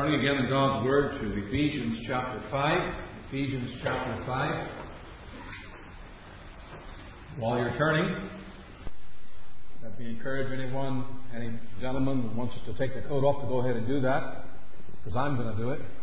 Turning again in God's Word to Ephesians chapter 5. Ephesians chapter 5. While you're turning, let me encourage any gentleman who wants to take the coat off to go ahead and do that, because I'm going to do it.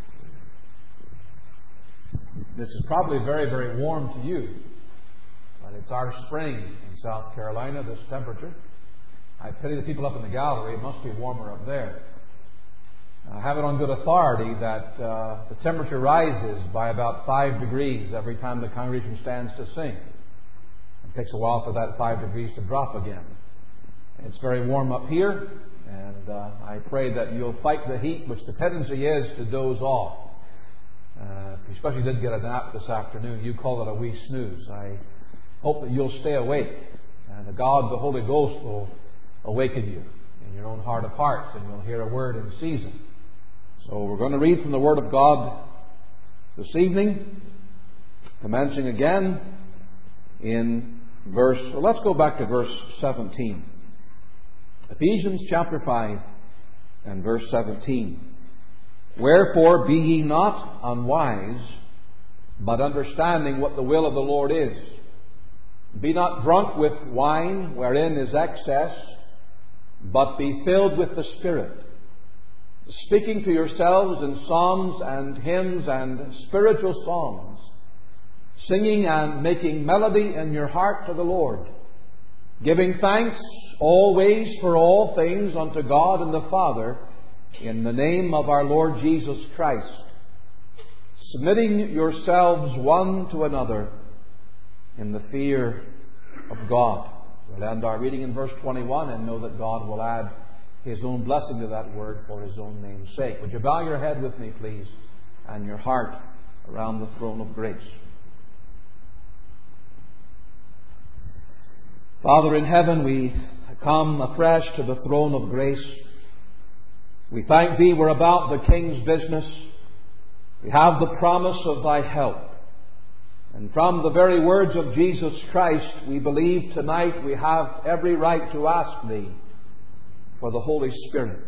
This is probably very, very warm to you, but it's our spring in South Carolina, this temperature. I pity the people up in the gallery. It must be warmer up there. I have it on good authority that the temperature rises by about 5 degrees every time the congregation stands to sing. It takes a while for that 5 degrees to drop again. It's very warm up here, and I pray that you'll fight the heat, which the tendency is to doze off. Especially did get a nap this afternoon. You call it a wee snooze. I hope that you'll stay awake, and the God, the Holy Ghost, will awaken you in your own heart of hearts, and you'll hear a word in season. So we're going to read from the Word of God this evening, commencing again in let's go back to verse 17. Ephesians chapter 5 and verse 17. Wherefore be ye not unwise, but understanding what the will of the Lord is. Be not drunk with wine, wherein is excess, but be filled with the Spirit, speaking to yourselves in psalms and hymns and spiritual songs, singing and making melody in your heart to the Lord, giving thanks always for all things unto God and the Father, in the name of our Lord Jesus Christ, submitting yourselves one to another in the fear of God. We'll end our reading in verse 21 and know that God will add His own blessing to that word for His own name's sake. Would you bow your head with me, please, and your heart around the throne of grace? Father in heaven, we come afresh to the throne of grace. We thank Thee we're about the King's business. We have the promise of Thy help. And from the very words of Jesus Christ, we believe tonight we have every right to ask Thee for the Holy Spirit.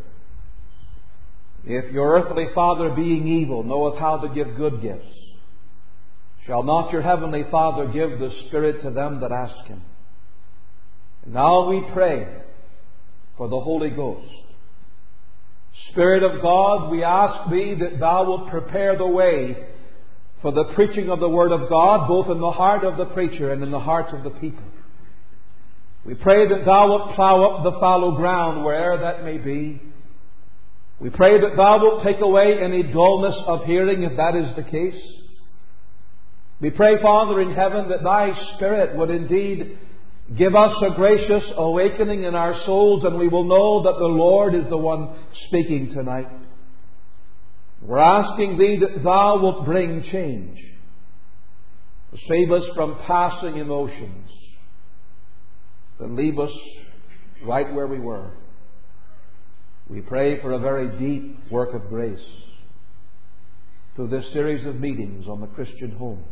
If your earthly Father, being evil, knoweth how to give good gifts, shall not your heavenly Father give the Spirit to them that ask Him? And now we pray for the Holy Ghost. Spirit of God, we ask Thee that Thou wilt prepare the way for the preaching of the Word of God, both in the heart of the preacher and in the hearts of the people. We pray that Thou wilt plough up the fallow ground where'er that may be. We pray that Thou wilt take away any dullness of hearing, if that is the case. We pray, Father in heaven, that Thy Spirit would indeed give us a gracious awakening in our souls, and we will know that the Lord is the one speaking tonight. We're asking Thee that Thou wilt bring change. Save us from passing emotions, and leave us right where we were. We pray for a very deep work of grace through this series of meetings on the Christian home.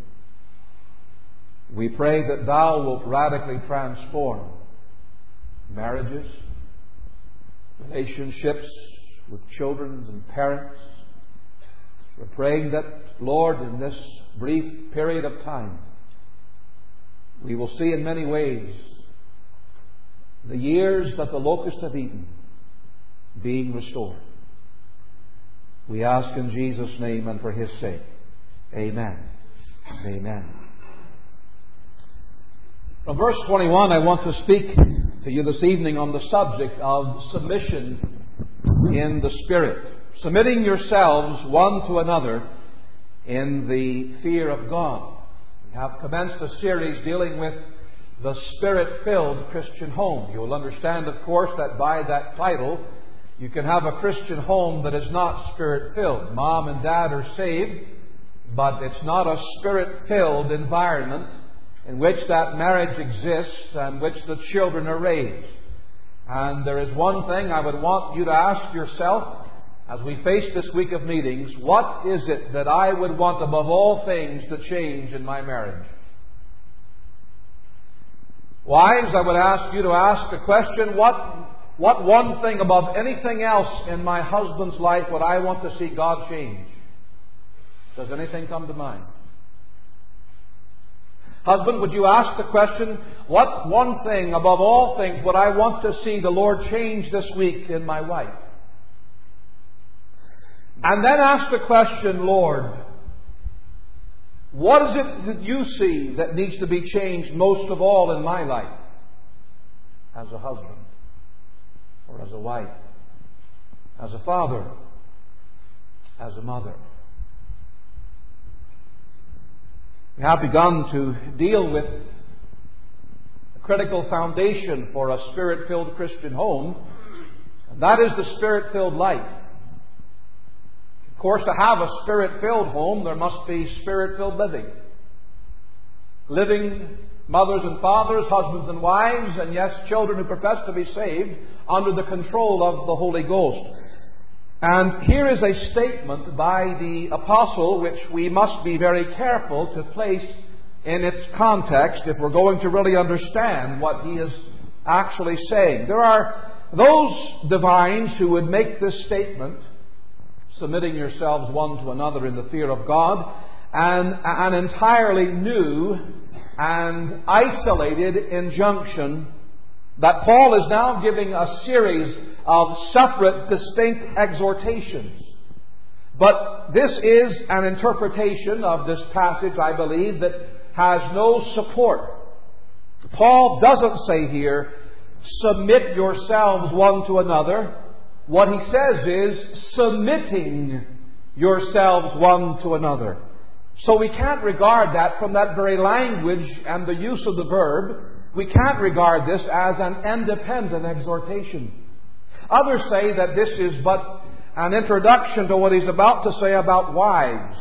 We pray that Thou wilt radically transform marriages, relationships with children and parents. We're praying that, Lord, in this brief period of time, we will see in many ways the years that the locusts have eaten being restored. We ask in Jesus' name and for His sake. Amen. Amen. From verse 21, I want to speak to you this evening on the subject of submission in the Spirit. Submitting yourselves one to another in the fear of God. We have commenced a series dealing with the Spirit-filled Christian home. You will understand, of course, that by that title, you can have a Christian home that is not Spirit-filled. Mom and Dad are saved, but it's not a Spirit-filled environment in which that marriage exists and which the children are raised. And there is one thing I would want you to ask yourself as we face this week of meetings: what is it that I would want above all things to change in my marriage? Wives, I would ask you to ask the question, what what one thing above anything else in my husband's life would I want to see God change? Does anything come to mind? Husband, would you ask the question, what one thing above all things would I want to see the Lord change this week in my wife? And then ask the question, Lord, what is it that you see that needs to be changed most of all in my life? As a husband, or as a wife, as a father, as a mother. We have begun to deal with a critical foundation for a Spirit-filled Christian home, and that is the Spirit-filled life. Of course, to have a Spirit-filled home, there must be Spirit-filled living. Living mothers and fathers, husbands and wives, and yes, children who profess to be saved under the control of the Holy Ghost. And here is a statement by the apostle which we must be very careful to place in its context if we're going to really understand what he is actually saying. There are those divines who would make this statement, submitting yourselves one to another in the fear of God, an entirely new and isolated injunction that Paul is now giving a series of separate, distinct exhortations. But this is an interpretation of this passage, I believe, that has no support. Paul doesn't say here, submit yourselves one to another. What he says is, submitting yourselves one to another. So we can't regard that from that very language and the use of the verb. We can't regard this as an independent exhortation. Others say that this is but an introduction to what he's about to say about wives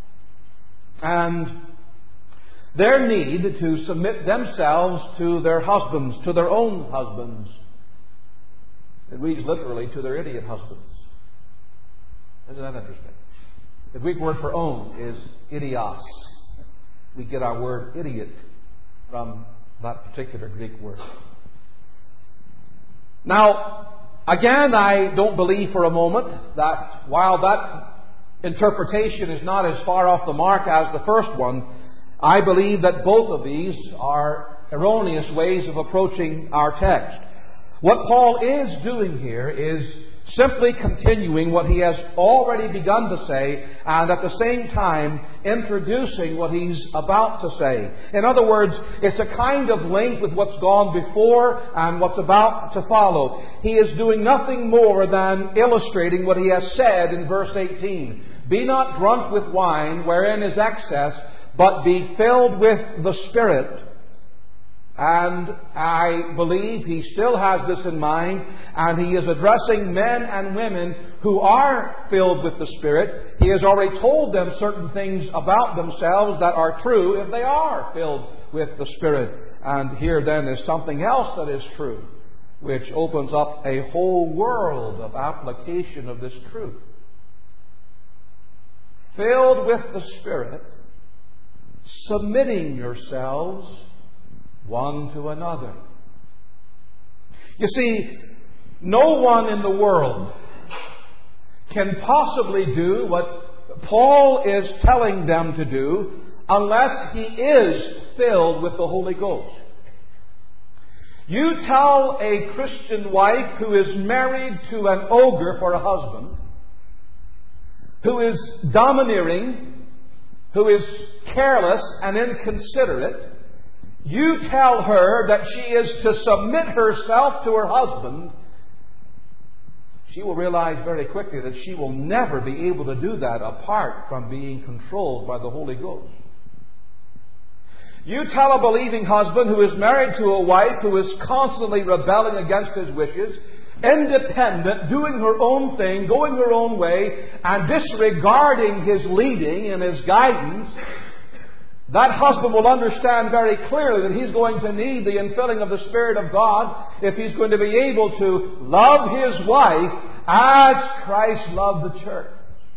and their need to submit themselves to their husbands, to their own husbands. It reads literally, to their idiot husbands. Isn't that interesting? The Greek word for own is idios. We get our word idiot from that particular Greek word. Now, again, I don't believe for a moment that while that interpretation is not as far off the mark as the first one, I believe that both of these are erroneous ways of approaching our text. What Paul is doing here is simply continuing what he has already begun to say, and at the same time introducing what he's about to say. In other words, it's a kind of link with what's gone before and what's about to follow. He is doing nothing more than illustrating what he has said in verse 18. Be not drunk with wine, wherein is excess, but be filled with the Spirit. And I believe he still has this in mind, and he is addressing men and women who are filled with the Spirit. He has already told them certain things about themselves that are true if they are filled with the Spirit. And here then is something else that is true, which opens up a whole world of application of this truth. Filled with the Spirit, submitting yourselves one to another. You see, no one in the world can possibly do what Paul is telling them to do unless he is filled with the Holy Ghost. You tell a Christian wife who is married to an ogre for a husband, who is domineering, who is careless and inconsiderate, you tell her that she is to submit herself to her husband, she will realize very quickly that she will never be able to do that apart from being controlled by the Holy Ghost. You tell a believing husband who is married to a wife who is constantly rebelling against his wishes, independent, doing her own thing, going her own way, and disregarding his leading and his guidance, that husband will understand very clearly that he's going to need the infilling of the Spirit of God if he's going to be able to love his wife as Christ loved the church.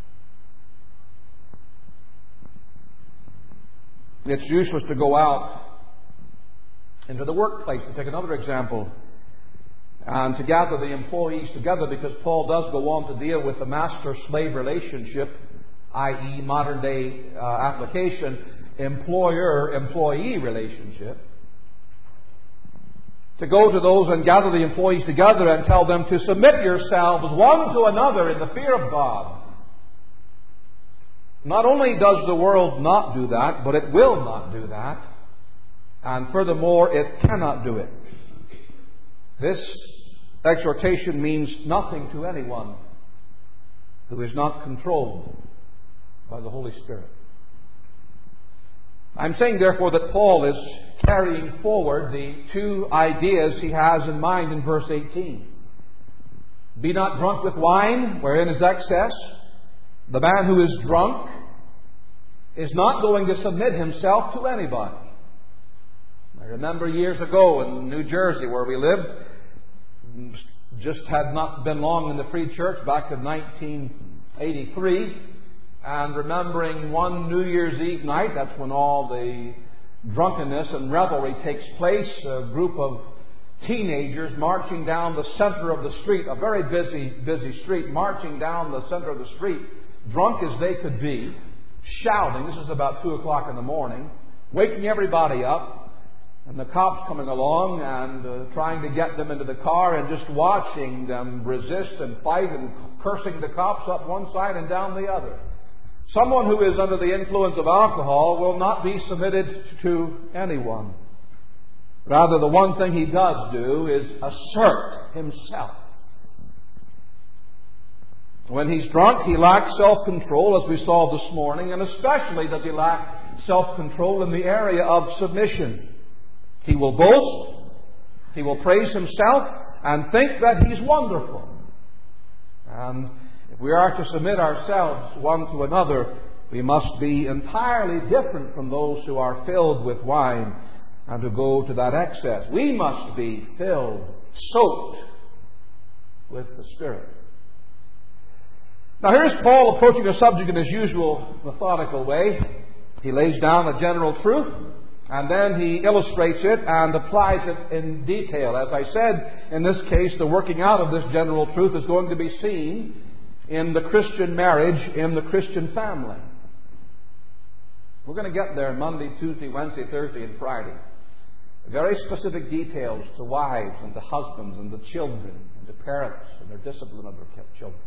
It's useless to go out into the workplace, to take another example, and to gather the employees together, because Paul does go on to deal with the master-slave relationship, i.e. modern-day application, employer-employee relationship. To go to those and gather the employees together and tell them to submit yourselves one to another in the fear of God. Not only does the world not do that, but it will not do that. And furthermore, it cannot do it. This exhortation means nothing to anyone who is not controlled by the Holy Spirit. I'm saying, therefore, that Paul is carrying forward the two ideas he has in mind in verse 18. Be not drunk with wine, wherein is excess. The man who is drunk is not going to submit himself to anybody. I remember years ago in New Jersey, where we lived, just had not been long in the Free Church, back in 1983, and remembering one New Year's Eve night, that's when all the drunkenness and revelry takes place, a group of teenagers marching down the center of the street, a very busy street, marching down the center of the street, drunk as they could be, shouting. This is about 2 o'clock in the morning, waking everybody up. And the cops coming along and trying to get them into the car, and just watching them resist and fight and cursing the cops up one side and down the other. Someone who is under the influence of alcohol will not be submitted to anyone. Rather, the one thing he does do is assert himself. When he's drunk, he lacks self-control, as we saw this morning, and especially does he lack self-control in the area of submission. He will boast, he will praise himself, and think that he's wonderful. And if we are to submit ourselves one to another, we must be entirely different from those who are filled with wine and who go to that excess. We must be filled, soaked with the Spirit. Now here's Paul approaching the subject in his usual methodical way. He lays down a general truth, and then he illustrates it and applies it in detail. As I said, in this case, the working out of this general truth is going to be seen in the Christian marriage, in the Christian family. We're going to get there Monday, Tuesday, Wednesday, Thursday, and Friday. Very specific details to wives and to husbands and to children and to parents and their discipline of their children.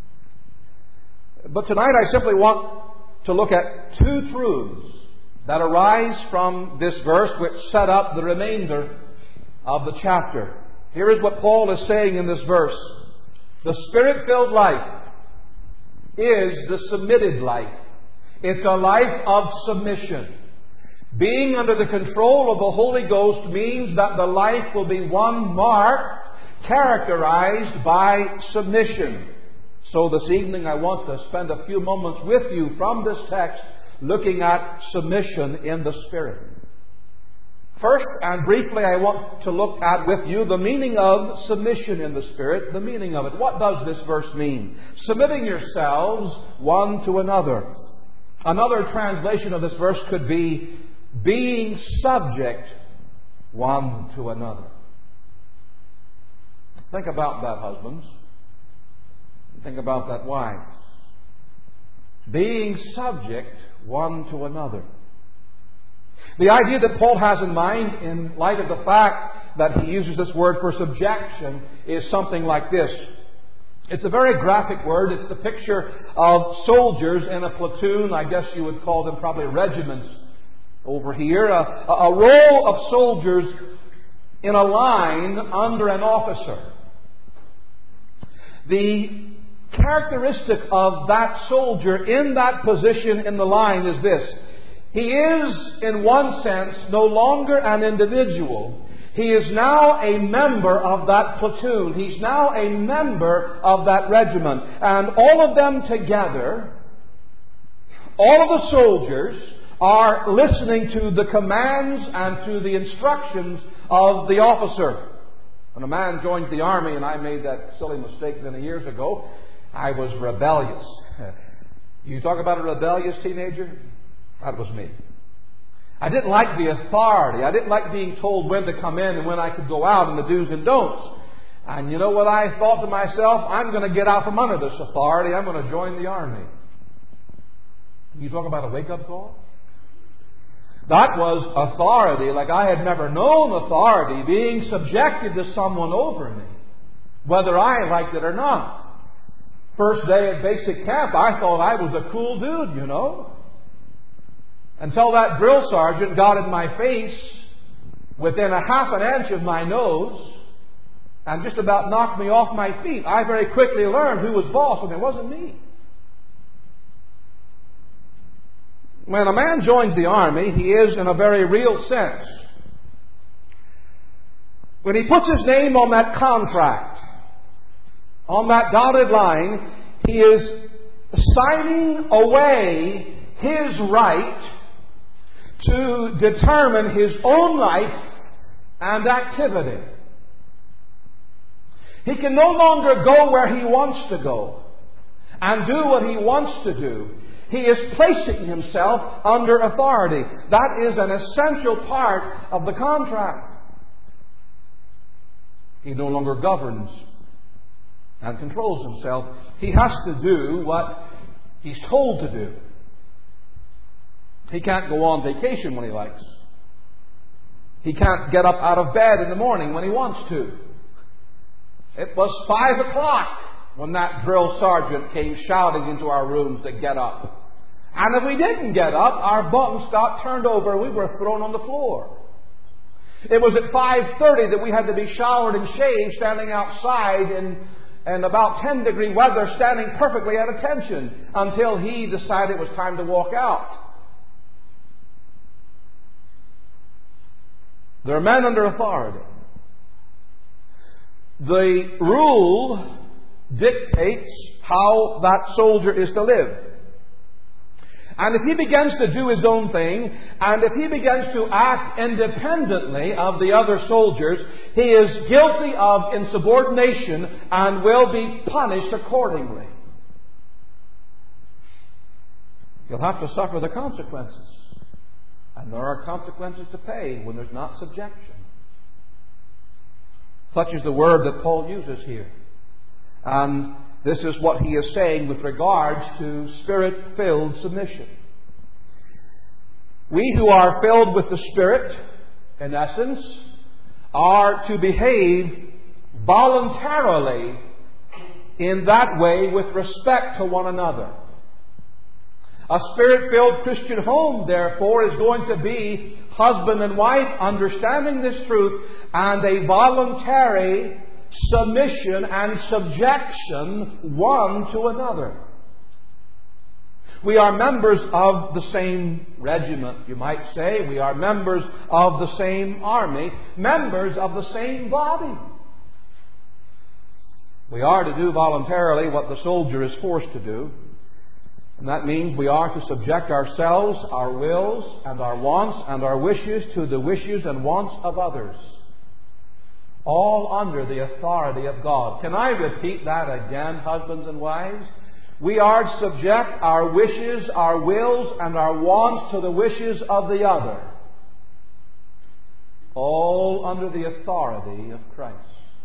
But tonight I simply want to look at two truths that arise from this verse, which set up the remainder of the chapter. Here is what Paul is saying in this verse. The Spirit-filled life is the submitted life. It's a life of submission. Being under the control of the Holy Ghost means that the life will be one marked, characterized by submission. So this evening I want to spend a few moments with you from this text, looking at submission in the Spirit. First, and briefly, I want to look at with you the meaning of submission in the Spirit, the meaning of it. What does this verse mean? Submitting yourselves one to another. Another translation of this verse could be being subject one to another. Think about that, husbands. Think about that, wives. Being subject one to another. The idea that Paul has in mind, in light of the fact that he uses this word for subjection, is something like this. It's a very graphic word. It's the picture of soldiers in a platoon. I guess you would call them probably regiments over here. A row of soldiers in a line under an officer. The characteristic of that soldier in that position in the line is this. He is, in one sense, no longer an individual. He is now a member of that platoon. He's now a member of that regiment. And all of them together, all of the soldiers, are listening to the commands and to the instructions of the officer. When a man joins the army, and I made that silly mistake many years ago, I was rebellious. You talk about a rebellious teenager? That was me. I didn't like the authority. I didn't like being told when to come in and when I could go out and the do's and don'ts. And you know what I thought to myself? I'm going to get out from under this authority. I'm going to join the army. You talk about a wake-up call? That was authority like I had never known authority, being subjected to someone over me, whether I liked it or not. First day at basic camp, I thought I was a cool dude, you know. Until that drill sergeant got in my face within a half an inch of my nose and just about knocked me off my feet. I very quickly learned who was boss, and it wasn't me. When a man joins the army, he is in a very real sense. When he puts his name on that contract, on that dotted line, he is signing away his right to determine his own life and activity. He can no longer go where he wants to go and do what he wants to do. He is placing himself under authority. That is an essential part of the contract. He no longer governs and controls himself. He has to do what he's told to do. He can't go on vacation when he likes. He can't get up out of bed in the morning when he wants to. It was 5 o'clock when that drill sergeant came shouting into our rooms to get up. And if we didn't get up, our bunks got turned over and we were thrown on the floor. It was at 5:30 that we had to be showered and shaved, standing outside in about 10-degree weather, standing perfectly at attention, until he decided it was time to walk out. There are men under authority. The rule dictates how that soldier is to live. And if he begins to do his own thing, and if he begins to act independently of the other soldiers, he is guilty of insubordination and will be punished accordingly. He'll have to suffer the consequences. And there are consequences to pay when there's not subjection. Such is the word that Paul uses here. And this is what he is saying with regards to Spirit-filled submission. We who are filled with the Spirit, in essence, are to behave voluntarily in that way with respect to one another. A Spirit-filled Christian home, therefore, is going to be husband and wife understanding this truth and a voluntary submission and subjection one to another. We are members of the same regiment, you might say. We are members of the same army, members of the same body. We are to do voluntarily what the soldier is forced to do. And that means we are to subject ourselves, our wills, and our wants, and our wishes to the wishes and wants of others. All under the authority of God. Can I repeat that again, husbands and wives? We are to subject our wishes, our wills, and our wants to the wishes of the other. All under the authority of Christ.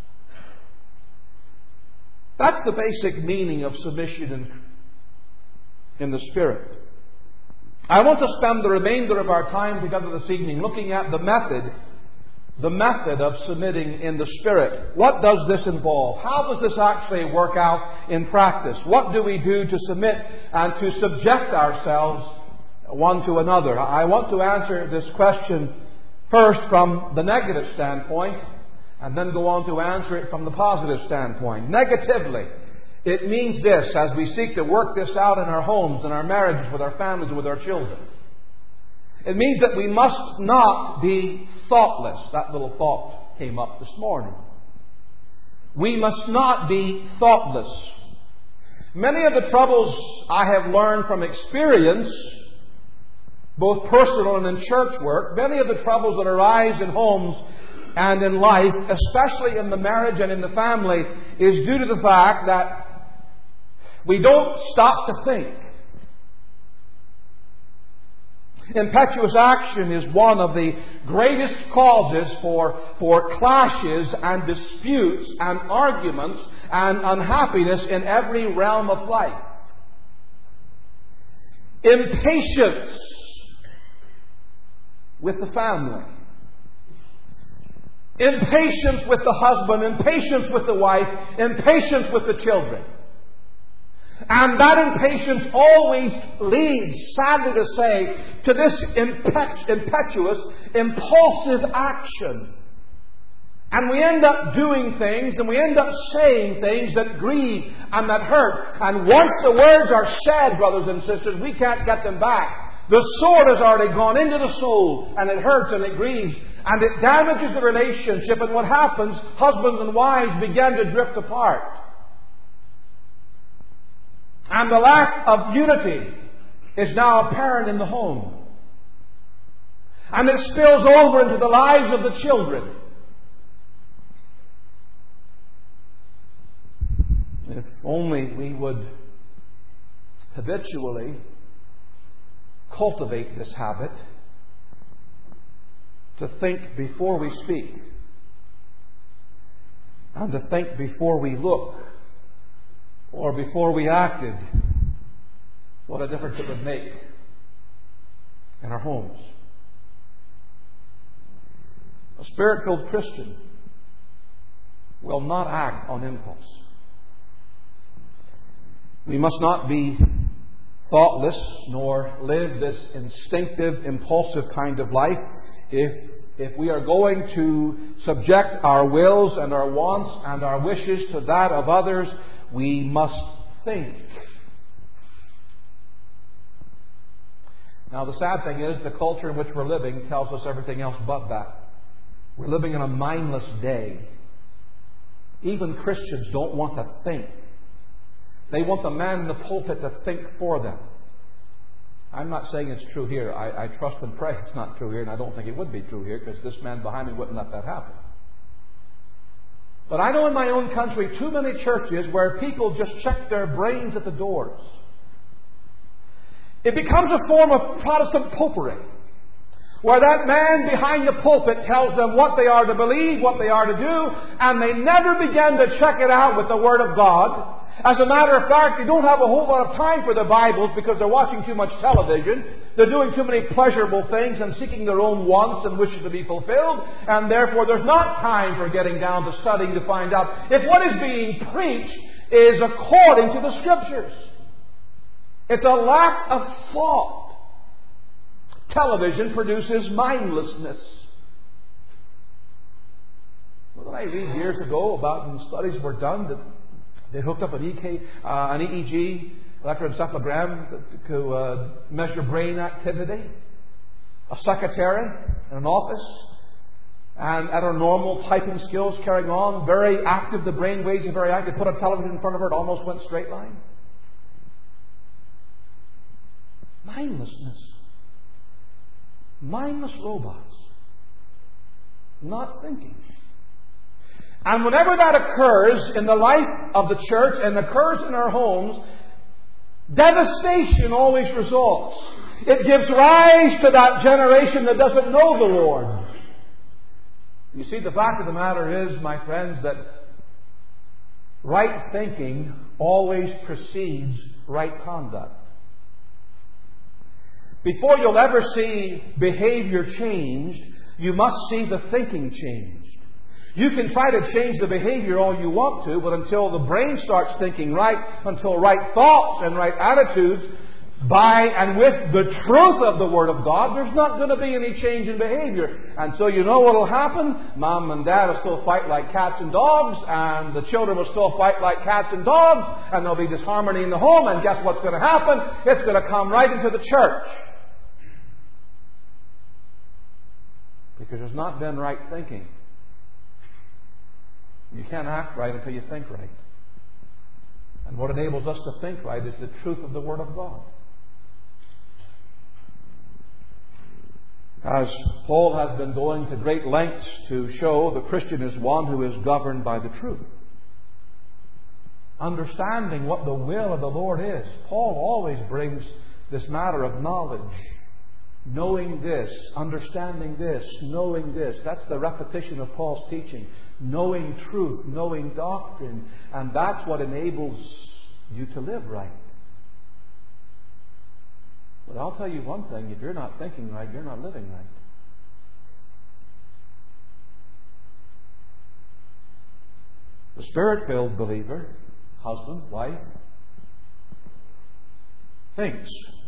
That's the basic meaning of submission in the Spirit. I want to spend the remainder of our time together this evening looking at the method of submitting in the Spirit. What does this involve? How does this actually work out in practice? What do we do to submit and to subject ourselves one to another? I want to answer this question first from the negative standpoint and then go on to answer it from the positive standpoint. Negatively, it means this as we seek to work this out in our homes, in our marriages, with our families, and with our children. It means that we must not be thoughtless. That little thought came up this morning. We must not be thoughtless. Many of the troubles I have learned from experience, both personal and in church work, many of the troubles that arise in homes and in life, especially in the marriage and in the family, is due to the fact that we don't stop to think. Impetuous action is one of the greatest causes for clashes and disputes and arguments and unhappiness in every realm of life. Impatience with the family. Impatience with the husband. Impatience with the wife. Impatience with the children. And that impatience always leads, sadly to say, to this impetuous, impulsive action. And we end up doing things and we end up saying things that grieve and that hurt. And once the words are said, brothers and sisters, we can't get them back. The sword has already gone into the soul, and it hurts and it grieves and it damages the relationship. And what happens? Husbands and wives begin to drift apart. And the lack of unity is now apparent in the home. And it spills over into the lives of the children. If only we would habitually cultivate this habit to think before we speak and to think before we look or before we acted, what a difference it would make in our homes. A Spirit-filled Christian will not act on impulse. We must not be thoughtless nor live this instinctive, impulsive kind of life. If we are going to subject our wills and our wants and our wishes to that of others, we must think. Now, the sad thing is, the culture in which we're living tells us everything else but that. We're living in a mindless day. Even Christians don't want to think. They want the man in the pulpit to think for them. I'm not saying it's true here. I trust and pray it's not true here, and I don't think it would be true here, because this man behind me wouldn't let that happen. But I know in my own country too many churches where people just check their brains at the doors. It becomes a form of Protestant popery, where that man behind the pulpit tells them what they are to believe, what they are to do, and they never begin to check it out with the Word of God. As a matter of fact, they don't have a whole lot of time for their Bibles because they're watching too much television. They're doing too many pleasurable things and seeking their own wants and wishes to be fulfilled. And therefore, there's not time for getting down to studying to find out if what is being preached is according to the Scriptures. It's a lack of thought. Television produces mindlessness. What did I read years ago about when studies were done that they hooked up an EEG, electroencephalogram, to measure brain activity? A secretary in an office, and at her normal typing skills carrying on, very active, the brain waves are very active. They put a television in front of her, it almost went straight line. Mindlessness. Mindless robots. Not thinking. And whenever that occurs in the life of the church and occurs in our homes, devastation always results. It gives rise to that generation that doesn't know the Lord. You see, the fact of the matter is, my friends, that right thinking always precedes right conduct. Before you'll ever see behavior changed, you must see the thinking changed. You can try to change the behavior all you want to, but until the brain starts thinking right, until right thoughts and right attitudes by and with the truth of the Word of God, there's not going to be any change in behavior. And so you know what will happen? Mom and Dad will still fight like cats and dogs, and the children will still fight like cats and dogs, and there'll be disharmony in the home, and guess what's going to happen? It's going to come right into the church. Because there's not been right thinking. You can't act right until you think right. And what enables us to think right is the truth of the Word of God. As Paul has been going to great lengths to show, the Christian is one who is governed by the truth. Understanding what the will of the Lord is. Paul always brings this matter of knowledge knowing this, understanding this, knowing this. That's the repetition of Paul's teaching. Knowing truth, knowing doctrine. And that's what enables you to live right. But I'll tell you one thing, if you're not thinking right, you're not living right. The Spirit-filled believer, husband, wife, thinks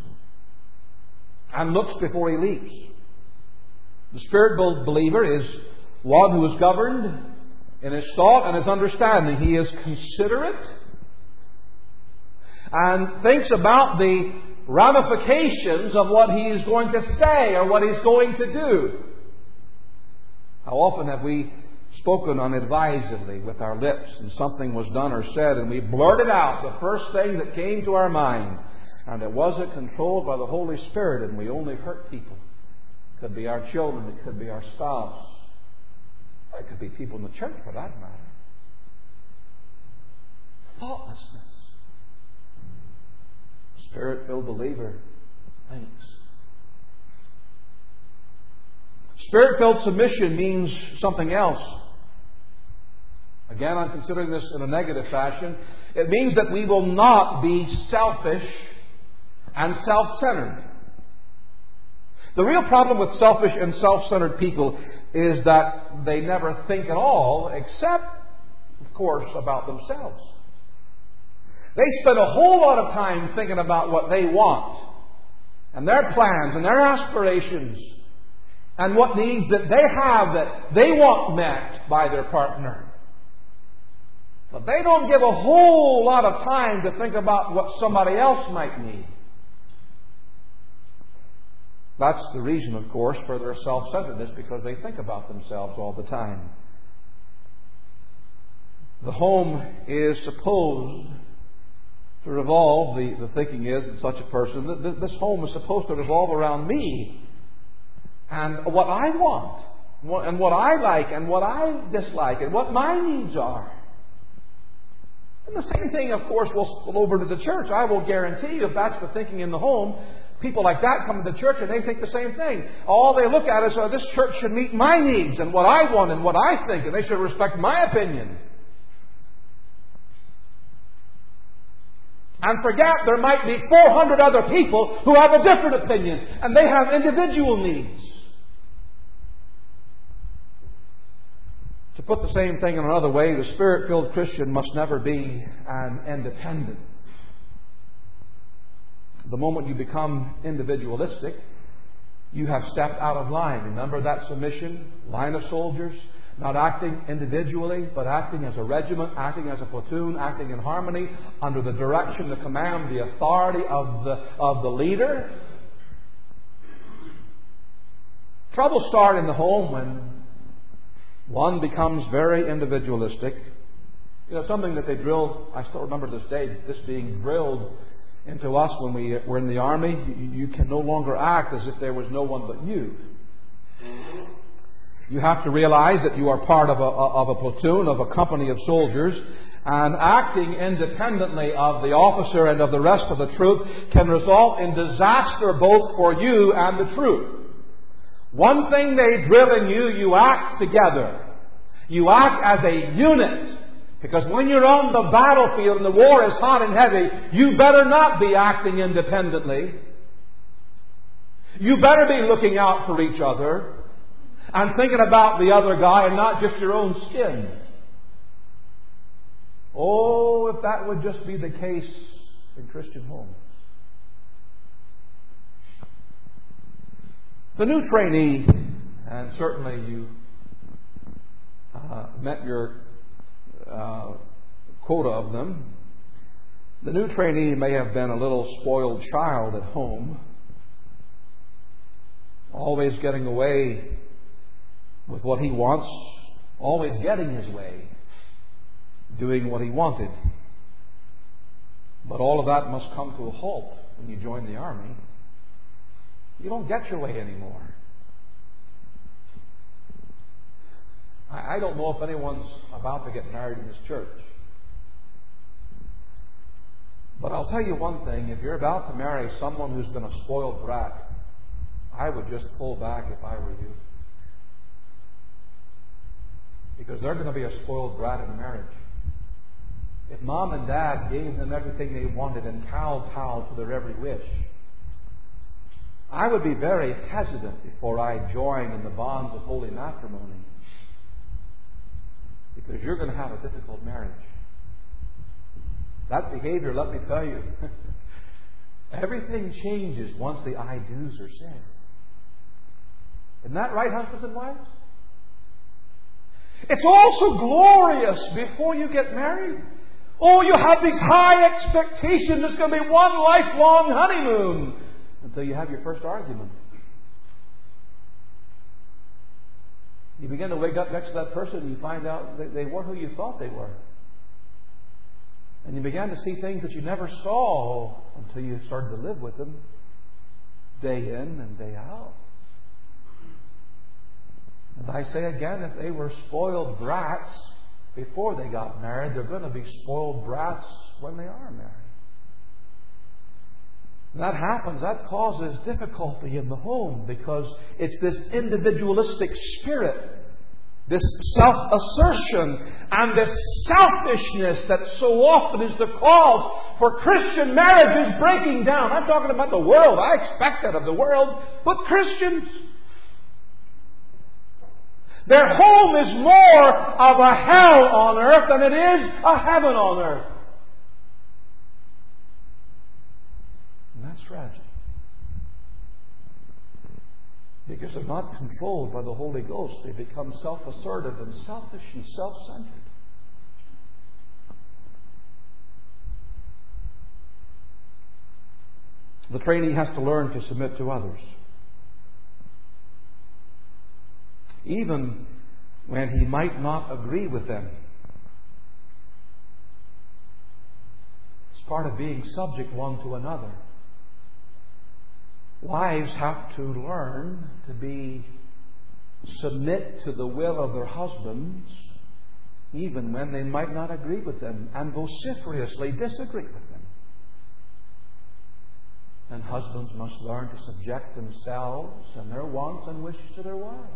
and looks before he leaps. The Spirit-filled believer is one who is governed in his thought and his understanding. He is considerate and thinks about the ramifications of what he is going to say or what he's going to do. How often have we spoken unadvisedly with our lips and something was done or said and we blurted out the first thing that came to our mind, and it wasn't controlled by the Holy Spirit, and we only hurt people. It could be our children, it could be our spouse, it could be people in the church for that matter. Thoughtlessness. Spirit-filled believer thinks. Spirit-filled submission means something else. Again, I'm considering this in a negative fashion. It means that we will not be selfish and self-centered. The real problem with selfish and self-centered people is that they never think at all, except, of course, about themselves. They spend a whole lot of time thinking about what they want, and their plans, and their aspirations, and what needs that they have that they want met by their partner. But they don't give a whole lot of time to think about what somebody else might need. That's the reason, of course, for their self-centeredness, because they think about themselves all the time. The home is supposed to revolve, the thinking is in such a person, that this home is supposed to revolve around me and what I want, and what I like, and what I dislike, and what my needs are. And the same thing, of course, will spill over to the church. I will guarantee you, if that's the thinking in the home, people like that come to the church and they think the same thing. All they look at is, this church should meet my needs and what I want and what I think, and they should respect my opinion. And forget there might be 400 other people who have a different opinion, and they have individual needs. To put the same thing in another way, the Spirit-filled Christian must never be an independent. The moment you become individualistic, you have stepped out of line. Remember that submission, line of soldiers, not acting individually, but acting as a regiment, acting as a platoon, acting in harmony, under the direction, the command, the authority of the leader. Trouble start in the home when one becomes very individualistic. Something that they drilled, I still remember this day, this being drilled into us when we were in the army. You can no longer act as if there was no one but you. You have to realize that you are part of a platoon, of a company of soldiers, and acting independently of the officer and of the rest of the troop can result in disaster both for you and the troop. One thing they drill in you, you act together. You act as a unit. Because when you're on the battlefield and the war is hot and heavy, you better not be acting independently. You better be looking out for each other and thinking about the other guy and not just your own skin. Oh, if that would just be the case in Christian homes. The new trainee, and certainly you met your quota of them. The new trainee may have been a little spoiled child at home, always getting away with what he wants, always getting his way, doing what he wanted. But all of that must come to a halt when you join the army. You don't get your way anymore. I don't know if anyone's about to get married in this church. But I'll tell you one thing. If you're about to marry someone who's been a spoiled brat, I would just pull back if I were you. Because they're going to be a spoiled brat in marriage. If Mom and Dad gave them everything they wanted and kowtowed to their every wish, I would be very hesitant before I join in the bonds of holy matrimony. Because you're going to have a difficult marriage. That behavior, let me tell you, everything changes once the I do's are said. Isn't that right, husbands and wives? It's also glorious before you get married. Oh, you have these high expectations. It's going to be one lifelong honeymoon. Until you have your first argument. You begin to wake up next to that person and you find out they weren't who you thought they were. And you began to see things that you never saw until you started to live with them day in and day out. And I say again, if they were spoiled brats before they got married, they're going to be spoiled brats when they are married. And that happens, that causes difficulty in the home because it's this individualistic spirit, this self-assertion, and this selfishness that so often is the cause for Christian marriages breaking down. I'm talking about the world. I expect that of the world. But Christians, their home is more of a hell on earth than it is a heaven on earth. And that's tragic. Because they're not controlled by the Holy Ghost. They become self-assertive and selfish and self-centered. The trainee has to learn to submit to others. Even when he might not agree with them. It's part of being subject one to another. Wives have to learn to submit to the will of their husbands, even when they might not agree with them, and vociferously disagree with them. And husbands must learn to subject themselves and their wants and wishes to their wives,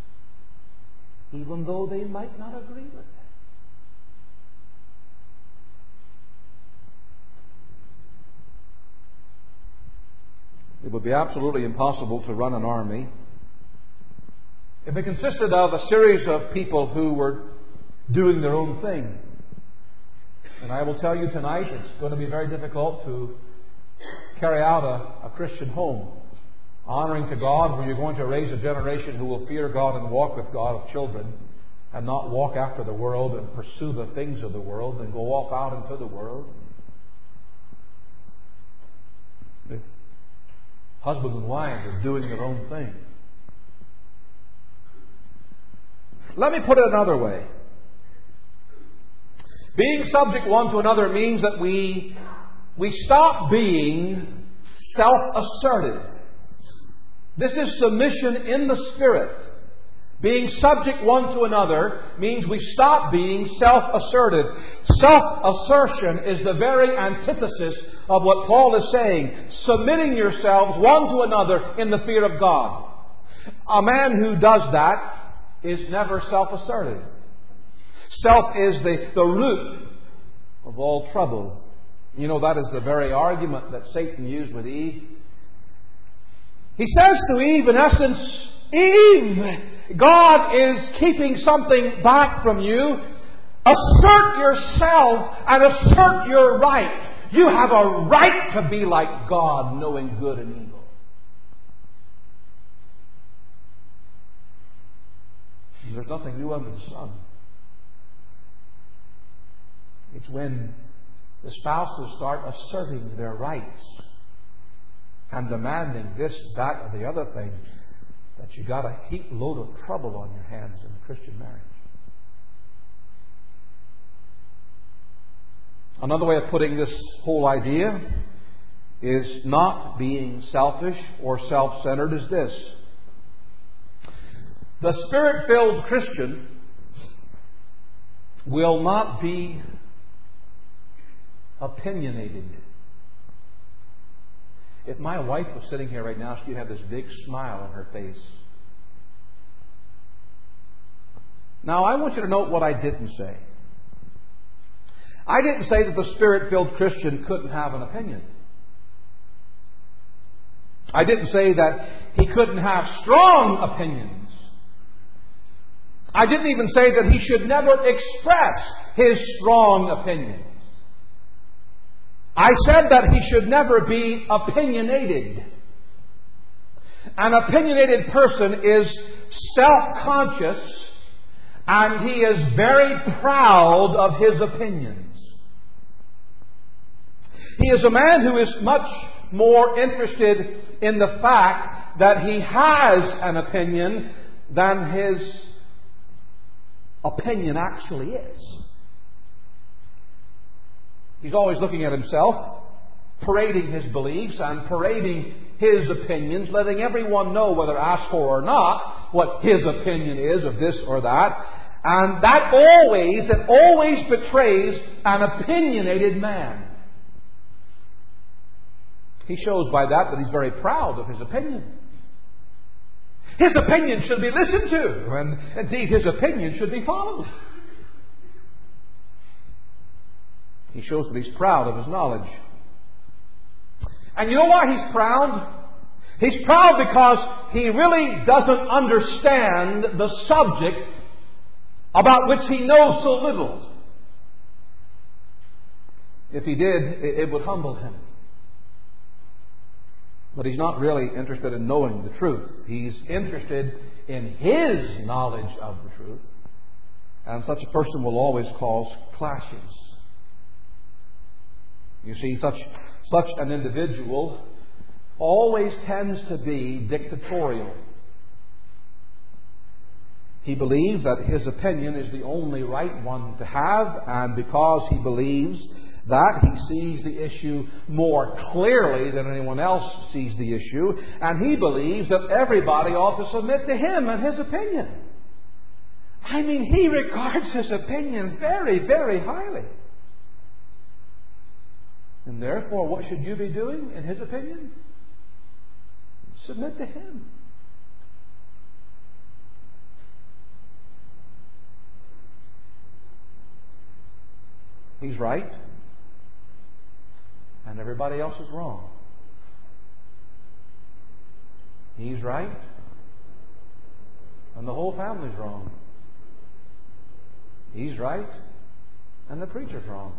even though they might not agree with them. It would be absolutely impossible to run an army if it consisted of a series of people who were doing their own thing. And I will tell you tonight, it's going to be very difficult to carry out a Christian home, honoring to God, where you're going to raise a generation who will fear God and walk with God, of children, and not walk after the world and pursue the things of the world and go off out into the world. If husbands and wives are doing their own thing. Let me put it another way. Being subject one to another means that we stop being self-assertive. This is submission in the Spirit. Being subject one to another means we stop being self-assertive. Self-assertion is the very antithesis of what Paul is saying. Submitting yourselves one to another in the fear of God. A man who does that is never self-assertive. Self is the root of all trouble. You know, that is the very argument that Satan used with Eve. He says to Eve, in essence, Eve, God is keeping something back from you. Assert yourself and assert your right. You have a right to be like God, knowing good and evil. And there's nothing new under the sun. It's when the spouses start asserting their rights and demanding this, that, or the other thing, that you got a heap load of trouble on your hands in a Christian marriage. Another way of putting this whole idea is not being selfish or self-centered is this. The Spirit-filled Christian will not be opinionated. If my wife was sitting here right now, she'd have this big smile on her face. Now, I want you to note what I didn't say. I didn't say that the Spirit-filled Christian couldn't have an opinion. I didn't say that he couldn't have strong opinions. I didn't even say that he should never express his strong opinions. I said that he should never be opinionated. An opinionated person is self-conscious, and he is very proud of his opinions. He is a man who is much more interested in the fact that he has an opinion than his opinion actually is. He's always looking at himself, parading his beliefs and parading his opinions, letting everyone know, whether asked for or not, what his opinion is of this or that. And that always betrays an opinionated man. He shows by that he's very proud of his opinion. His opinion should be listened to, and indeed his opinion should be followed. He shows that he's proud of his knowledge. And you know why he's proud? He's proud because he really doesn't understand the subject about which he knows so little. If he did, it would humble him. But he's not really interested in knowing the truth. He's interested in his knowledge of the truth. And such a person will always cause clashes. You see, such an individual always tends to be dictatorial. He believes that his opinion is the only right one to have, and because he believes that, he sees the issue more clearly than anyone else sees the issue, and he believes that everybody ought to submit to him and his opinion. I mean, he regards his opinion very, very highly. And therefore, what should you be doing, in his opinion? Submit to him. He's right, and everybody else is wrong. He's right, and the whole family's wrong. He's right, and the preacher's wrong.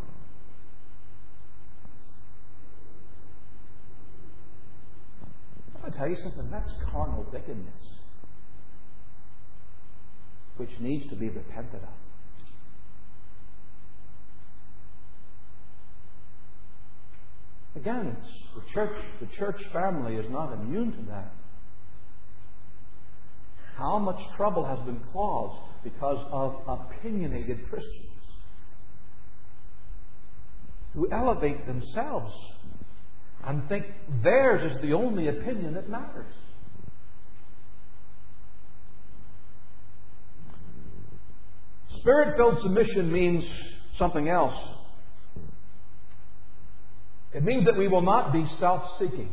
I'll tell you something, that's carnal wickedness, which needs to be repented of. Again, the church family is not immune to that. How much trouble has been caused because of opinionated Christians who elevate themselves and think theirs is the only opinion that matters. Spirit-filled submission means something else. It means that we will not be self-seeking.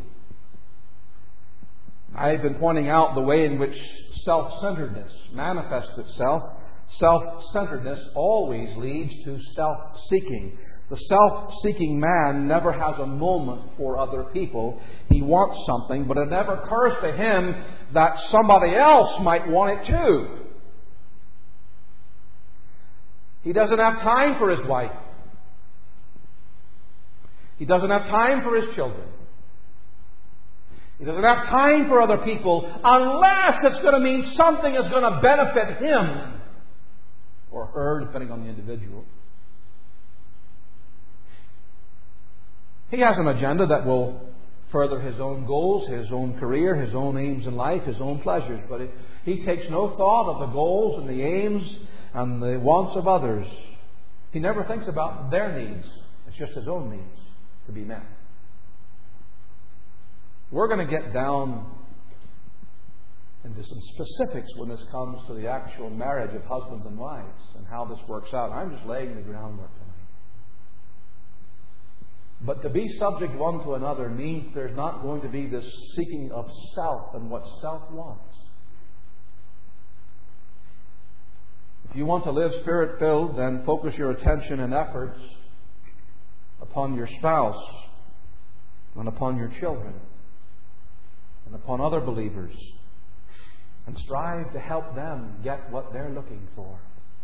I've been pointing out the way in which self-centeredness manifests itself. Self-centeredness always leads to self-seeking. The self-seeking man never has a moment for other people. He wants something, but it never occurs to him that somebody else might want it too. He doesn't have time for his wife. He doesn't have time for his children. He doesn't have time for other people unless it's going to mean something is going to benefit him or her, depending on the individual. He has an agenda that will further his own goals, his own career, his own aims in life, his own pleasures. But he takes no thought of the goals and the aims and the wants of others. He never thinks about their needs. It's just his own needs to be met. We're going to get down into some specifics when this comes to the actual marriage of husbands and wives and how this works out. I'm just laying the groundwork tonight. But to be subject one to another means there's not going to be this seeking of self and what self wants. If you want to live Spirit-filled, then focus your attention and efforts upon your spouse and upon your children and upon other believers, and strive to help them get what they're looking for.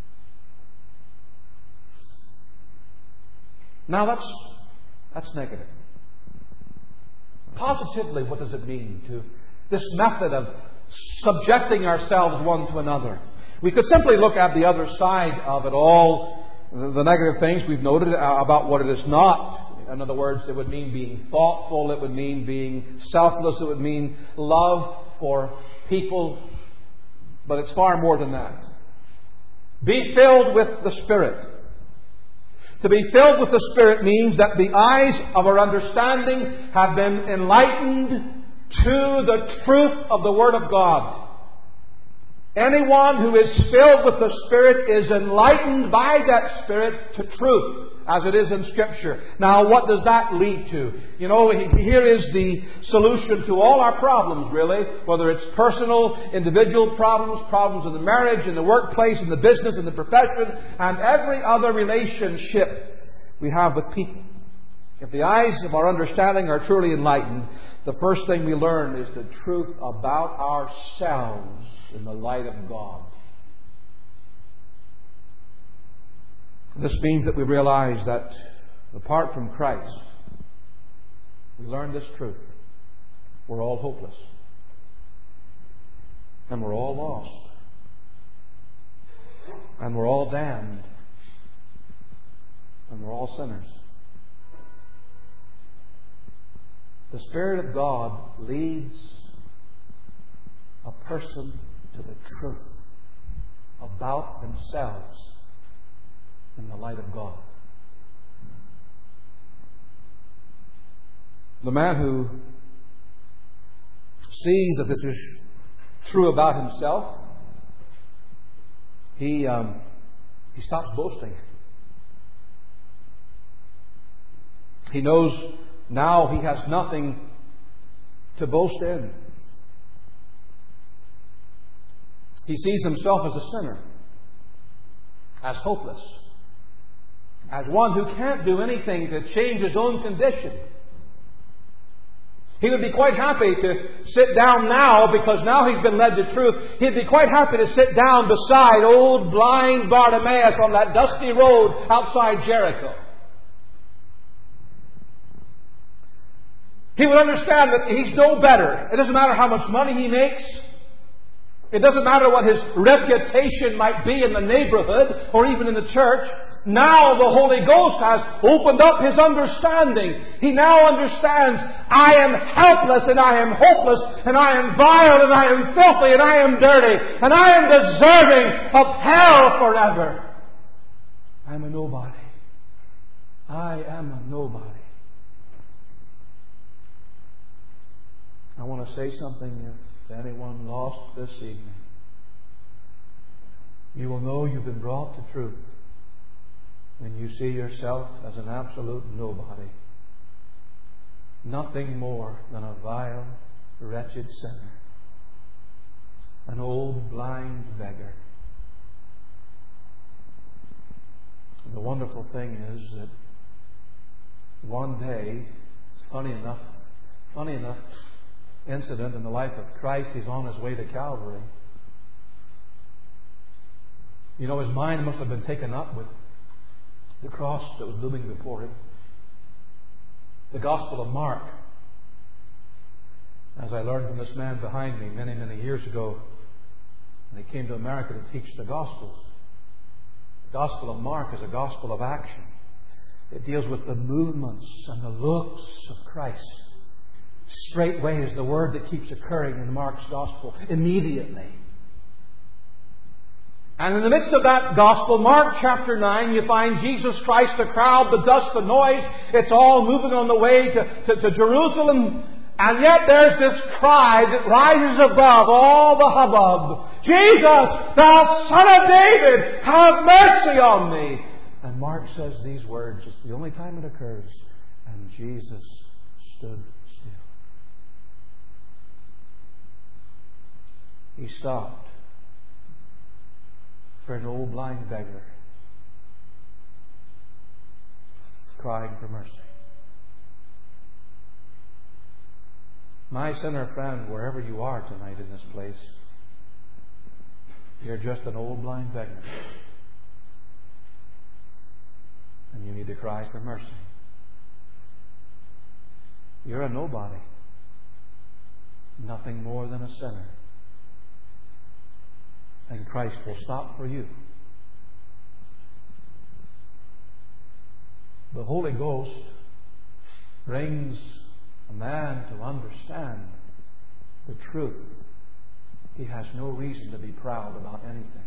Now that's negative. Positively, what does it mean to this method of subjecting ourselves one to another? We could simply look at the other side of it all, the negative things we've noted about what it is not. In other words, it would mean being thoughtful, it would mean being selfless, it would mean love for people. But it's far more than that. Be filled with the Spirit. To be filled with the Spirit means that the eyes of our understanding have been enlightened to the truth of the Word of God. Anyone who is filled with the Spirit is enlightened by that Spirit to truth, as it is in Scripture. Now, what does that lead to? You know, here is the solution to all our problems, really. Whether it's personal, individual problems, problems in the marriage, in the workplace, in the business, in the profession, and every other relationship we have with people. If the eyes of our understanding are truly enlightened, the first thing we learn is the truth about ourselves in the light of God. This means that we realize that apart from Christ, we learn this truth. We're all hopeless. And we're all lost. And we're all damned. And we're all sinners. The Spirit of God leads a person to the truth about themselves in the light of God. The man who sees that this is true about himself, he stops boasting. He knows now he has nothing to boast in. He sees himself as a sinner, as hopeless, as one who can't do anything to change his own condition. He would be quite happy to sit down now, because now he's been led to truth. He'd be quite happy to sit down beside old blind Bartimaeus on that dusty road outside Jericho. He would understand that he's no better. It doesn't matter how much money he makes. It doesn't matter what his reputation might be in the neighborhood or even in the church. Now the Holy Ghost has opened up his understanding. He now understands, I am helpless and I am hopeless and I am vile and I am filthy and I am dirty and I am deserving of hell forever. I am a nobody. I am a nobody. I want to say something to anyone lost this evening. You will know you've been brought to truth when you see yourself as an absolute nobody. Nothing more than a vile, wretched sinner. An old blind beggar. And the wonderful thing is that one day, it's funny enough incident in the life of Christ, he's on his way to Calvary. You know, his mind must have been taken up with the cross that was looming before him. The Gospel of Mark. As I learned from this man behind me many, many years ago, when he came to America to teach the Gospels. The Gospel of Mark is a Gospel of action. It deals with the movements and the looks of Christ. Straightway is the word that keeps occurring in Mark's Gospel. Immediately. And in the midst of that Gospel, Mark chapter 9, you find Jesus Christ, the crowd, the dust, the noise. It's all moving on the way to Jerusalem. And yet there's this cry that rises above all the hubbub. Jesus, thou Son of David, have mercy on me. And Mark says these words. It's the only time it occurs. And Jesus stood still. He stopped for an old blind beggar crying for mercy. My sinner friend, wherever you are tonight in this place, you're just an old blind beggar. And you need to cry for mercy. You're a nobody. Nothing more than a sinner. And Christ will stop for you. The Holy Ghost brings a man to understand the truth. He has no reason to be proud about anything.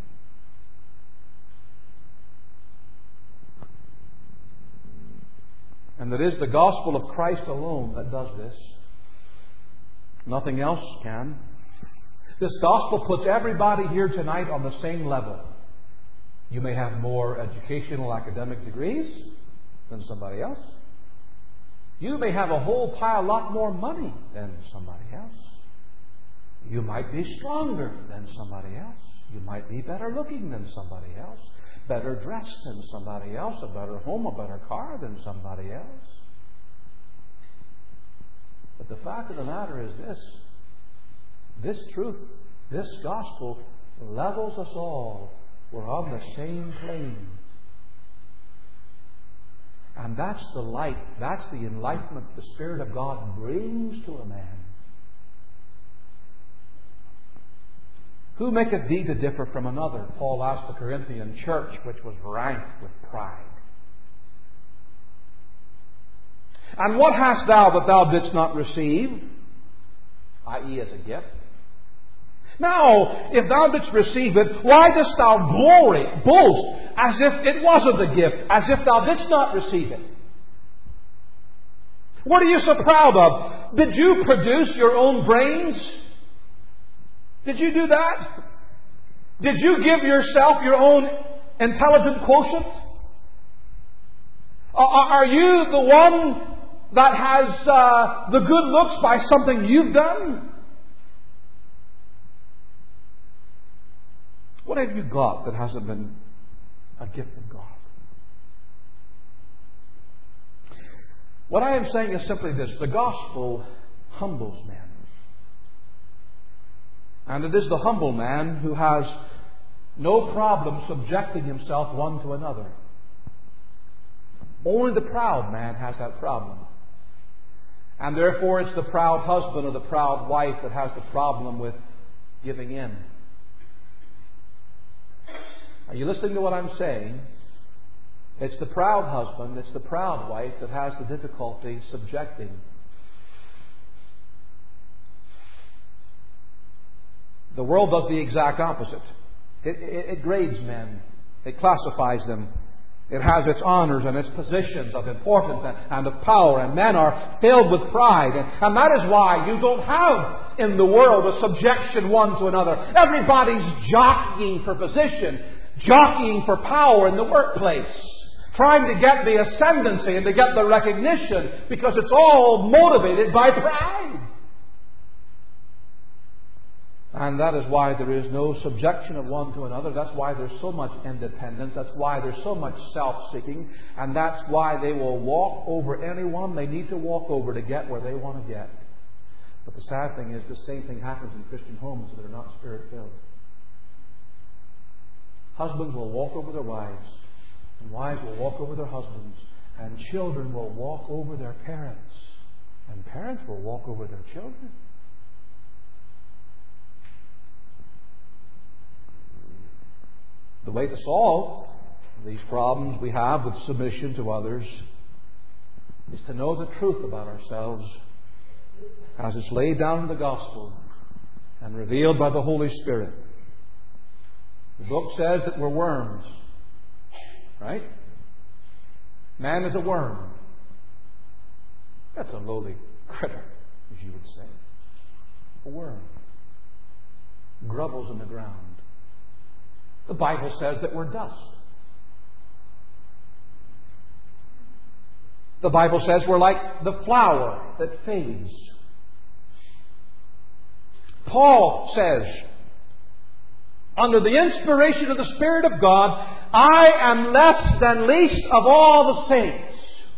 And it is the gospel of Christ alone that does this. Nothing else can. This gospel puts everybody here tonight on the same level. You may have more educational academic degrees than somebody else. You may have a whole lot more money than somebody else. You might be stronger than somebody else. You might be better looking than somebody else. Better dressed than somebody else. A better home, a better car than somebody else. But the fact of the matter is this. This truth, this gospel levels us all. We're on the same plane. And that's the light, that's the enlightenment the Spirit of God brings to a man. Who maketh thee to differ from another? Paul asked the Corinthian church, which was rank with pride. And what hast thou that thou didst not receive? I.e., as a gift. Now, if thou didst receive it, why dost thou glory, boast, as if it wasn't a gift, as if thou didst not receive it? What are you so proud of? Did you produce your own brains? Did you do that? Did you give yourself your own intelligent quotient? Are you the one that has the good looks by something you've done? What have you got that hasn't been a gift of God? What I am saying is simply this. The gospel humbles men. And it is the humble man who has no problem subjecting himself one to another. Only the proud man has that problem. And therefore it's the proud husband or the proud wife that has the problem with giving in. Are you listening to what I'm saying? It's the proud husband, it's the proud wife that has the difficulty subjecting. The world does the exact opposite. It grades men. It classifies them. It has its honors and its positions of importance and of power. And men are filled with pride. And that is why you don't have in the world a subjection one to another. Everybody's jockeying for position, jockeying for power in the workplace, trying to get the ascendancy and to get the recognition, because it's all motivated by pride. And that is why there is no subjection of one to another. That's why there's so much independence. That's why there's so much self-seeking. And that's why they will walk over anyone they need to walk over to get where they want to get. But the sad thing is, the same thing happens in Christian homes that are not Spirit-filled. Husbands will walk over their wives. And wives will walk over their husbands. And children will walk over their parents. And parents will walk over their children. The way to solve these problems we have with submission to others is to know the truth about ourselves as it's laid down in the Gospel and revealed by the Holy Spirit. The book says that we're worms. Right? Man is a worm. That's a lowly critter, as you would say. A worm. Grubbles in the ground. The Bible says that we're dust. The Bible says we're like the flower that fades. Paul says, under the inspiration of the Spirit of God, I am less than least of all the saints.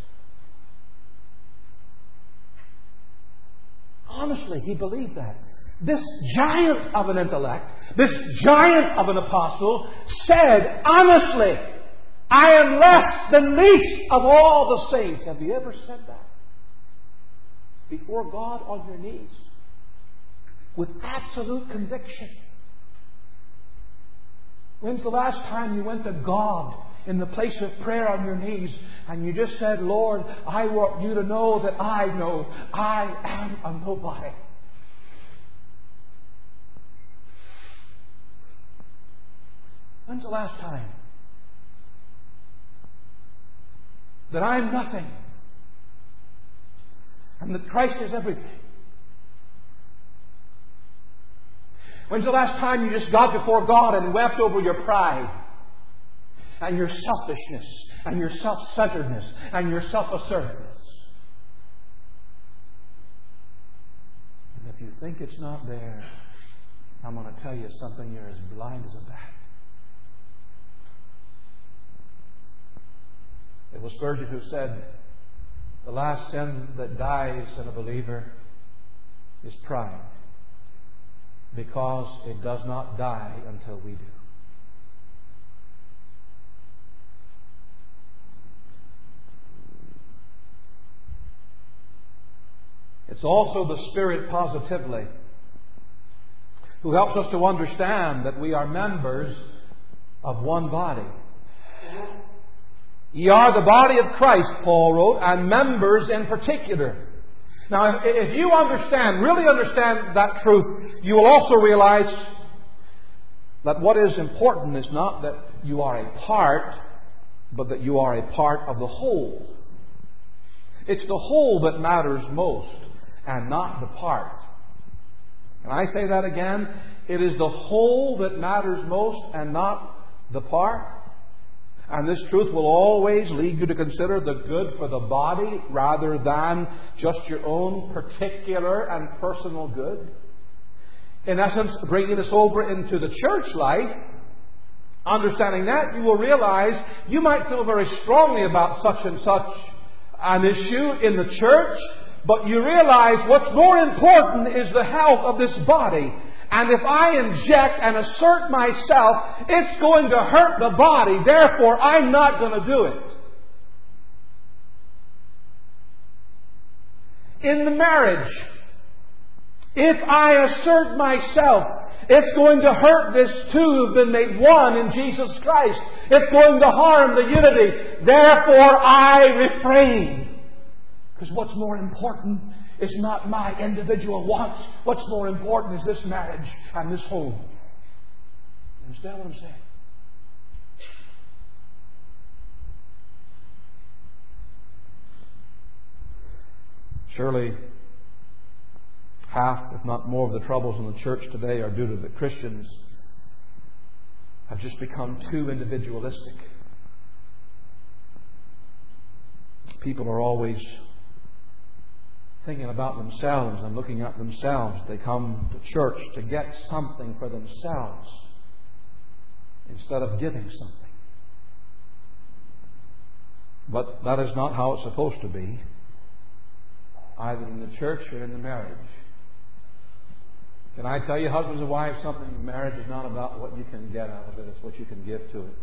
Honestly, he believed that. This giant of an intellect, this giant of an apostle, said, honestly, I am less than least of all the saints. Have you ever said that? Before God on your knees? With absolute conviction. When's the last time you went to God in the place of prayer on your knees and you just said, Lord, I want you to know that I know I am a nobody. When's the last time that I'm nothing and that Christ is everything? When's the last time you just got before God and wept over your pride and your selfishness and your self-centeredness and your self-assertiveness? And if you think it's not there, I'm going to tell you something. You're as blind as a bat. It was Spurgeon who said, the last sin that dies in a believer is pride, because it does not die until we do. It's also the Spirit positively who helps us to understand that we are members of one body. Ye are the body of Christ, Paul wrote, and members in particular. Now, if you really understand that truth, you will also realize that what is important is not that you are a part, but that you are a part of the whole. It's the whole that matters most, and not the part. Can I say that again? It is the whole that matters most, and not the part. And this truth will always lead you to consider the good for the body rather than just your own particular and personal good. In essence, bringing this over into the church life, understanding that, you will realize you might feel very strongly about such and such an issue in the church, but you realize what's more important is the health of this body. And if I inject and assert myself, it's going to hurt the body. Therefore, I'm not going to do it. In the marriage, if I assert myself, it's going to hurt this two who've been made one in Jesus Christ. It's going to harm the unity. Therefore, I refrain. Because what's more important is not my individual wants. What's more important is this marriage and this home. You understand what I'm saying? Surely, half, if not more, of the troubles in the church today are due to the Christians have just become too individualistic. People are always thinking about themselves and looking at themselves. They come to church to get something for themselves instead of giving something. But that is not how it's supposed to be, either in the church or in the marriage. Can I tell you, husbands and wives, something? Marriage is not about what you can get out of it. It's what you can give to it.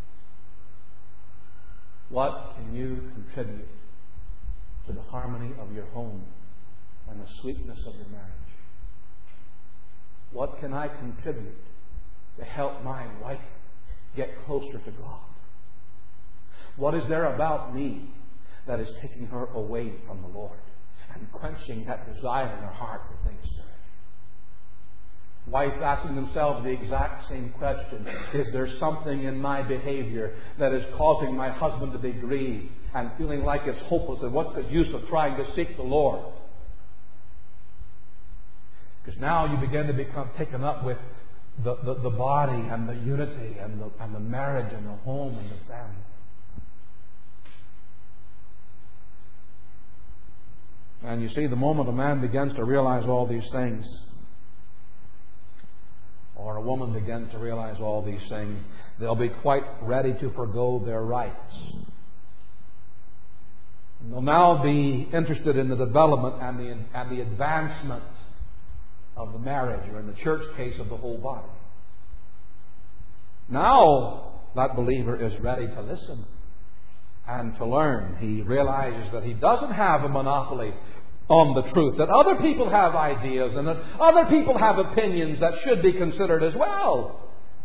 What can you contribute to the harmony of your home and the sweetness of your marriage? What can I contribute to help my wife get closer to God? What is there about me that is taking her away from the Lord and quenching that desire in her heart for things spiritual? Wife asking themselves the exact same question. Is there something in my behavior that is causing my husband to be grieved and feeling like it's hopeless? And what's the use of trying to seek the Lord? Because now you begin to become taken up with the body and the unity and the marriage and the home and the family. And you see, the moment a man begins to realize all these things, or a woman begins to realize all these things, they'll be quite ready to forgo their rights. And they'll now be interested in the development and the advancement of the marriage, or in the church case, of the whole body. Now, that believer is ready to listen and to learn. He realizes that he doesn't have a monopoly on the truth, that other people have ideas and that other people have opinions that should be considered as well.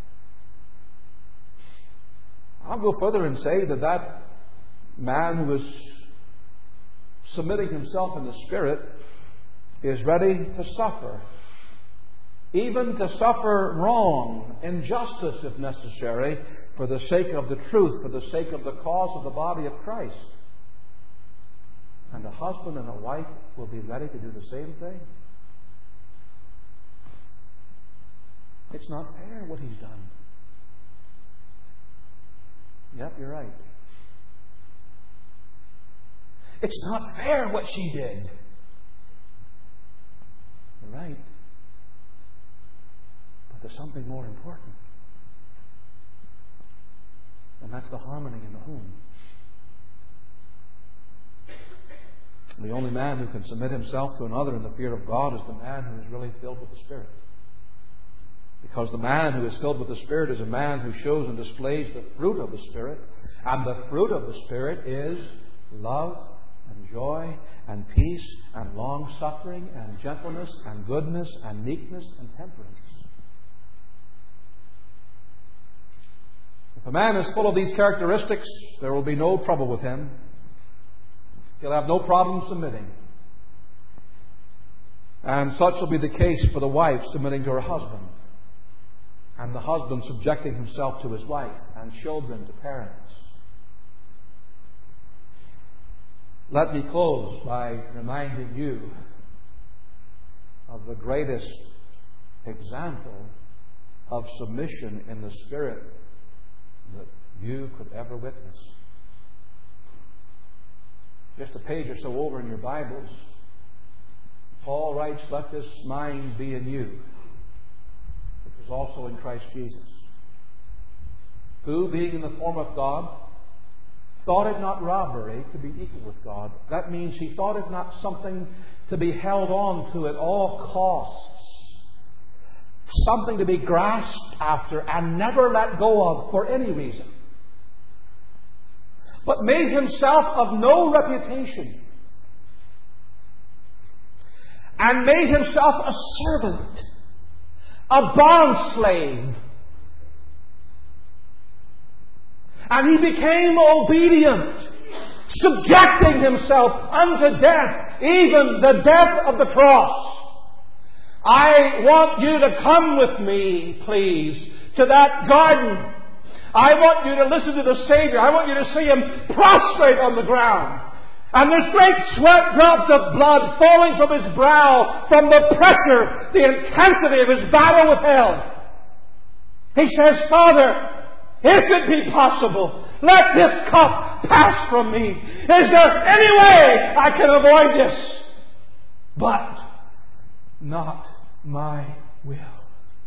I'll go further and say that that man who is submitting himself in the Spirit is ready to suffer, even to suffer wrong, injustice if necessary, for the sake of the truth, for the sake of the cause of the body of Christ. And a husband and a wife will be ready to do the same thing. It's not fair what he's done. Yep, you're right. It's not fair what she did. You're right. But there's something more important. And that's the harmony in the home. The only man who can submit himself to another in the fear of God is the man who is really filled with the Spirit. Because the man who is filled with the Spirit is a man who shows and displays the fruit of the Spirit. And the fruit of the Spirit is love and joy and peace and long-suffering and gentleness and goodness and meekness and temperance. If a man is full of these characteristics, there will be no trouble with him. He'll have no problem submitting. And such will be the case for the wife submitting to her husband, and the husband subjecting himself to his wife, and children to parents. Let me close by reminding you of the greatest example of submission in the Spirit that you could ever witness. Just a page or so over in your Bibles, Paul writes, "Let this mind be in you, which was also in Christ Jesus, who, being in the form of God, thought it not robbery to be equal with God." That means he thought it not something to be held on to at all costs, something to be grasped after and never let go of for any reason, but made himself of no reputation, and made himself a servant, a bondslave. And he became obedient, subjecting himself unto death, even the death of the cross. I want you to come with me, please, to that garden. I want you to listen to the Savior. I want you to see Him prostrate on the ground. And there's great sweat drops of blood falling from His brow from the pressure, the intensity of His battle with hell. He says, "Father, if it be possible, let this cup pass from me. Is there any way I can avoid this? But not my will,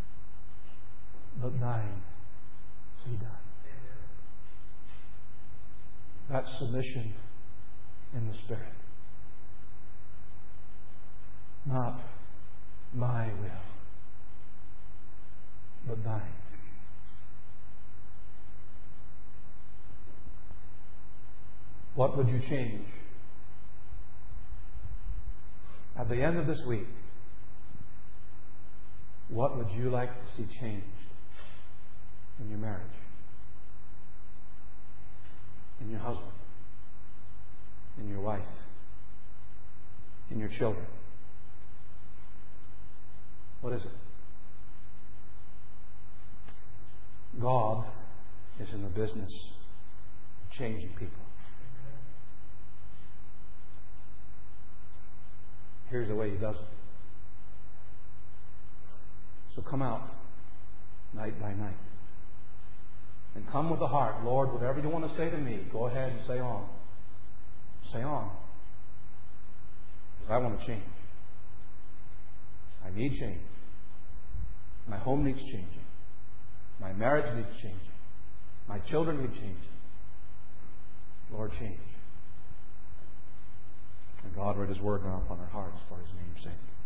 but thine be done." That's submission in the Spirit. Not my will, but thine. What would you change at the end of this week? What would you like to see changed in your marriage, in your husband, in your wife, in your children? What is it? God is in the business of changing people. Here's the way He does it. So come out night by night. And come with the heart. "Lord, whatever you want to say to me, go ahead and say on. Say on. But I want to change. I need change. My home needs changing. My marriage needs changing. My children need changing. Lord, change. And God, write His word now upon our hearts for His name's sake.